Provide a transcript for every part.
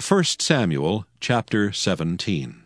1 Samuel chapter 17.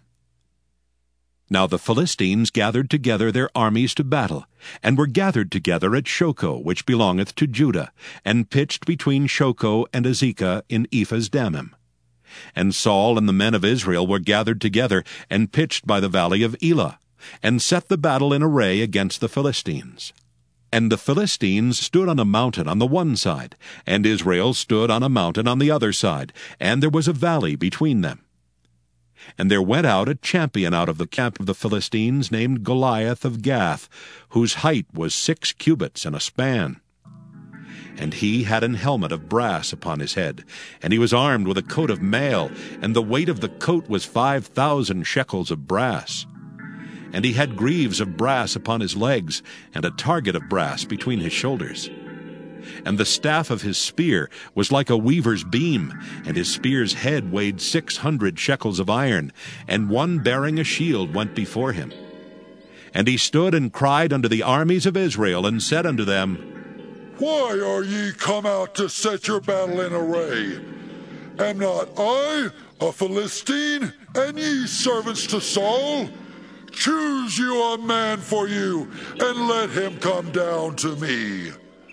Now the Philistines gathered together their armies to battle, and were gathered together at Shochoh, which belongeth to Judah, and pitched between Shochoh and Azekah in Ephas-dammim. And Saul and the men of Israel were gathered together, and pitched by the valley of Elah, and set the battle in array against the Philistines. And the Philistines stood on a mountain on the one side, and Israel stood on a mountain on the other side, and there was a valley between them. And there went out a champion out of the camp of the Philistines, named Goliath of Gath, whose height was 6 cubits and a span. And he had an helmet of brass upon his head, and he was armed with a coat of mail, and the weight of the coat was 5,000 shekels of brass. And he had greaves of brass upon his legs, and a target of brass between his shoulders. And the staff of his spear was like a weaver's beam, and his spear's head weighed 600 shekels of iron, and one bearing a shield went before him. And he stood and cried unto the armies of Israel, and said unto them, Why are ye come out to set your battle in array? Am not I a Philistine, and ye servants to Saul? Choose you a man for you, and let him come down to me.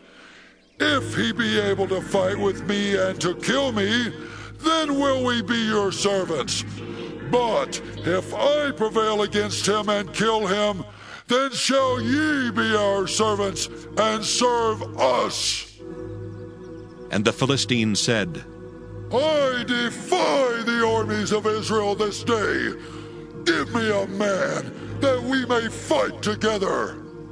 If he be able to fight with me and to kill me, then will we be your servants. But if I prevail against him and kill him, then shall ye be our servants and serve us. And the Philistines said, I defy the armies of Israel this day. Give me a man, that we may fight together.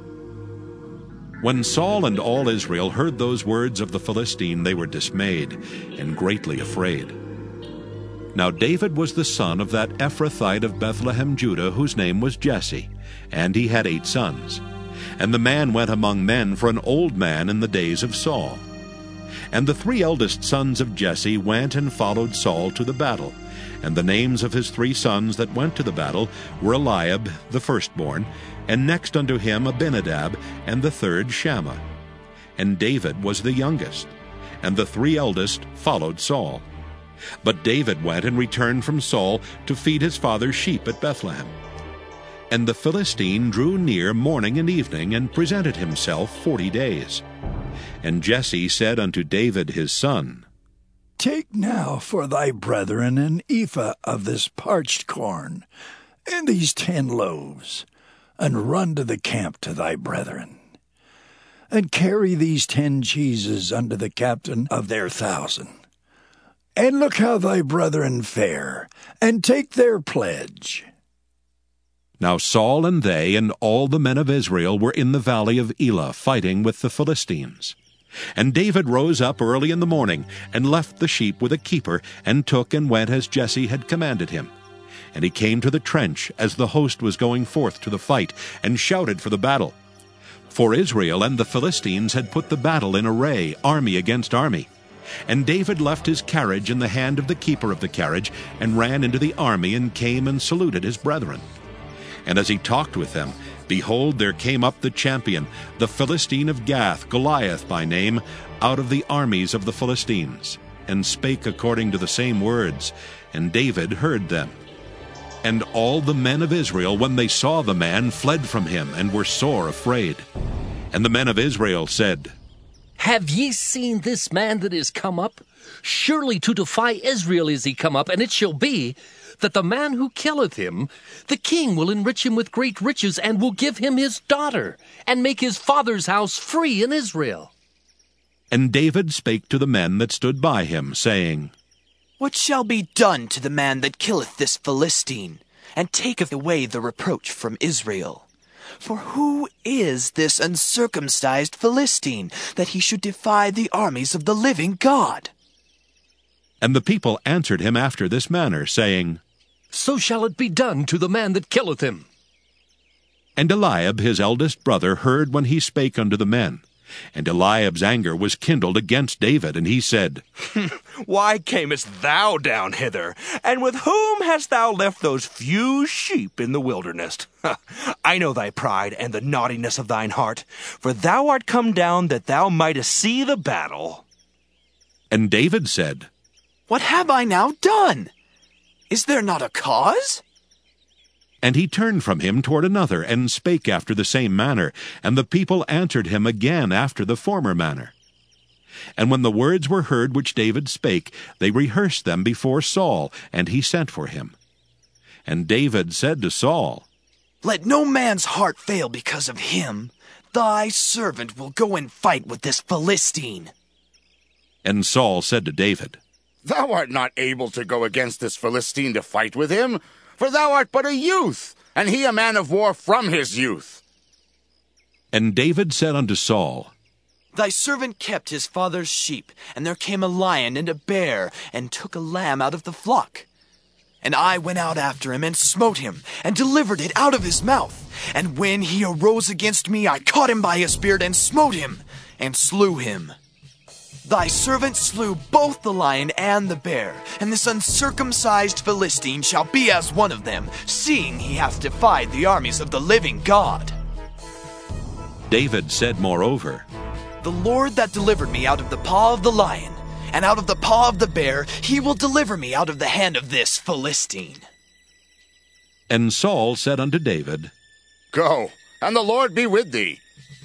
When Saul and all Israel heard those words of the Philistine, they were dismayed, and greatly afraid. Now David was the son of that Ephrathite of Bethlehem, Judah, whose name was Jesse, and he had 8 sons. And the man went among men for an old man in the days of Saul. And the 3 eldest sons of Jesse went and followed Saul to the battle. And the names of his 3 sons that went to the battle were Eliab the firstborn, and next unto him Abinadab, and the third Shammah. And David was the youngest, and the 3 eldest followed Saul. But David went and returned from Saul to feed his father's sheep at Bethlehem. And the Philistine drew near morning and evening, and presented himself 40 days. And Jesse said unto David his son, Take now for thy brethren an ephah of this parched corn, and these 10 loaves, and run to the camp to thy brethren. And carry these 10 cheeses unto the captain of their 1,000. And look how thy brethren fare, and take their pledge. Now Saul and they and all the men of Israel were in the valley of Elah, fighting with the Philistines. And David rose up early in the morning, and left the sheep with a keeper, and took and went as Jesse had commanded him. And he came to the trench as the host was going forth to the fight, and shouted for the battle. For Israel and the Philistines had put the battle in array, army against army. And David left his carriage in the hand of the keeper of the carriage, and ran into the army, and came and saluted his brethren. And as he talked with them, behold, there came up the champion, the Philistine of Gath, Goliath by name, out of the armies of the Philistines, and spake according to the same words, and David heard them. And all the men of Israel, when they saw the man, fled from him, and were sore afraid. And the men of Israel said, Have ye seen this man that is come up? Surely to defy Israel is he come up, and it shall be, that the man who killeth him, the king will enrich him with great riches, and will give him his daughter, and make his father's house free in Israel. And David spake to the men that stood by him, saying, What shall be done to the man that killeth this Philistine, and taketh away the reproach from Israel? For who is this uncircumcised Philistine, that he should defy the armies of the living God? And the people answered him after this manner, saying, So shall it be done to the man that killeth him. And Eliab his eldest brother heard when he spake unto the men. And Eliab's anger was kindled against David, and he said, Why camest thou down hither? And with whom hast thou left those few sheep in the wilderness? I know thy pride and the naughtiness of thine heart, for thou art come down that thou mightest see the battle. And David said, What have I now done? Is there not a cause? And he turned from him toward another, and spake after the same manner. And the people answered him again after the former manner. And when the words were heard which David spake, they rehearsed them before Saul, and he sent for him. And David said to Saul, Let no man's heart fail because of him. Thy servant will go and fight with this Philistine. And Saul said to David, Thou art not able to go against this Philistine to fight with him, for thou art but a youth, and he a man of war from his youth. And David said unto Saul, Thy servant kept his father's sheep, and there came a lion and a bear, and took a lamb out of the flock. And I went out after him, and smote him, and delivered it out of his mouth. And when he arose against me, I caught him by his beard, and smote him, and slew him. Thy servant slew both the lion and the bear, and this uncircumcised Philistine shall be as one of them, seeing he hath defied the armies of the living God. David said moreover, The Lord that delivered me out of the paw of the lion, and out of the paw of the bear, he will deliver me out of the hand of this Philistine. And Saul said unto David, Go, and the Lord be with thee.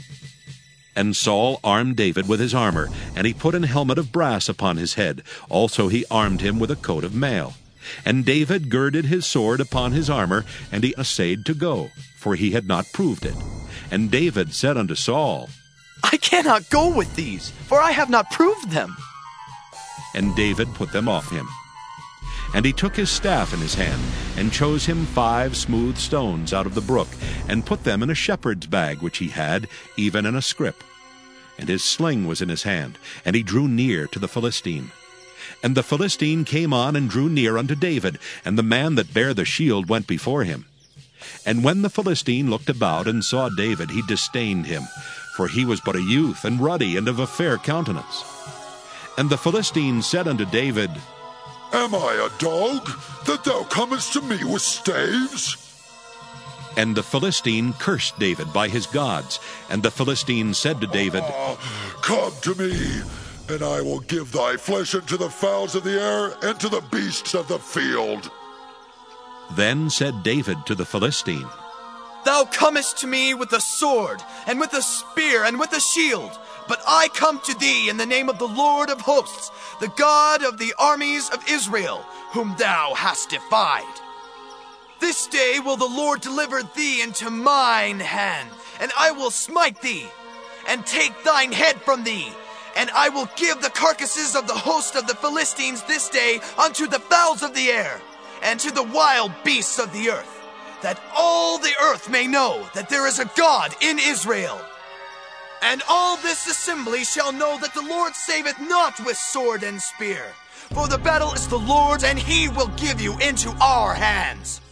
And Saul armed David with his armor, and he put an helmet of brass upon his head. Also he armed him with a coat of mail. And David girded his sword upon his armor, and he essayed to go, for he had not proved it. And David said unto Saul, I cannot go with these, for I have not proved them. And David put them off him. And he took his staff in his hand, and chose him 5 smooth stones out of the brook, and put them in a shepherd's bag which he had, even in a scrip. And his sling was in his hand, and he drew near to the Philistine. And the Philistine came on and drew near unto David, and the man that bare the shield went before him. And when the Philistine looked about and saw David, he disdained him, for he was but a youth, and ruddy, and of a fair countenance. And the Philistine said unto David, Am I a dog, that thou comest to me with staves? And the Philistine cursed David by his gods. And the Philistine said to David, Come to me, and I will give thy flesh unto the fowls of the air, and to the beasts of the field. Then said David to the Philistine, Thou comest to me with a sword, and with a spear, and with a shield. But I come to thee in the name of the Lord of hosts, the God of the armies of Israel, whom thou hast defied. This day will the Lord deliver thee into mine hand, and I will smite thee, and take thine head from thee. And I will give the carcasses of the host of the Philistines this day unto the fowls of the air, and to the wild beasts of the earth, that all the earth may know that there is a God in Israel. And all this assembly shall know that the Lord saveth not with sword and spear, for the battle is the Lord's, and he will give you into our hands.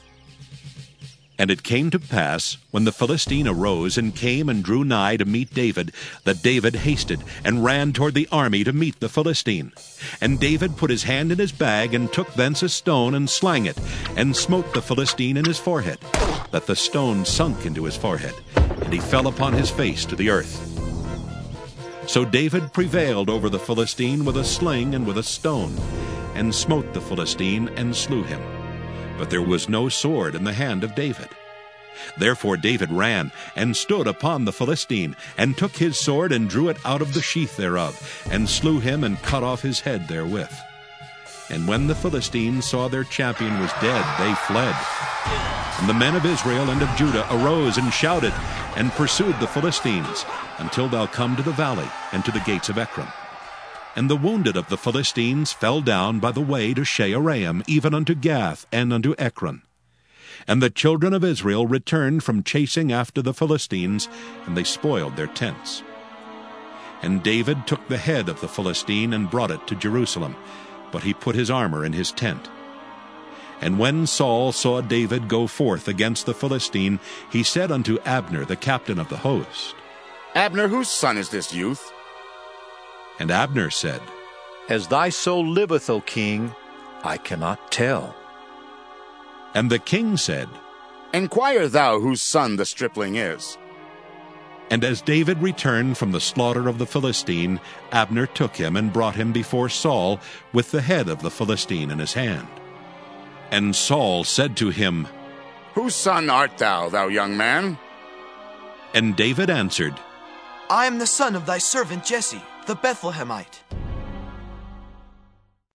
And it came to pass, when the Philistine arose and came and drew nigh to meet David, that David hasted and ran toward the army to meet the Philistine. And David put his hand in his bag, and took thence a stone, and slang it, and smote the Philistine in his forehead, that the stone sunk into his forehead, and he fell upon his face to the earth. So David prevailed over the Philistine with a sling and with a stone, and smote the Philistine, and slew him. But there was no sword in the hand of David. Therefore David ran, and stood upon the Philistine, and took his sword, and drew it out of the sheath thereof, and slew him, and cut off his head therewith. And when the Philistines saw their champion was dead, they fled. And the men of Israel and of Judah arose and shouted, and pursued the Philistines, until thou come to the valley, and to the gates of Ekron. And the wounded of the Philistines fell down by the way to Shaaraim, even unto Gath, and unto Ekron. And the children of Israel returned from chasing after the Philistines, and they spoiled their tents. And David took the head of the Philistine, and brought it to Jerusalem, but he put his armor in his tent. And when Saul saw David go forth against the Philistine, he said unto Abner, the captain of the host, Abner, whose son is this youth? And Abner said, As thy soul liveth, O king, I cannot tell. And the king said, Enquire thou whose son the stripling is. And as David returned from the slaughter of the Philistine, Abner took him and brought him before Saul with the head of the Philistine in his hand. And Saul said to him, Whose son art thou, thou young man? And David answered, I am the son of thy servant Jesse, the Bethlehemite.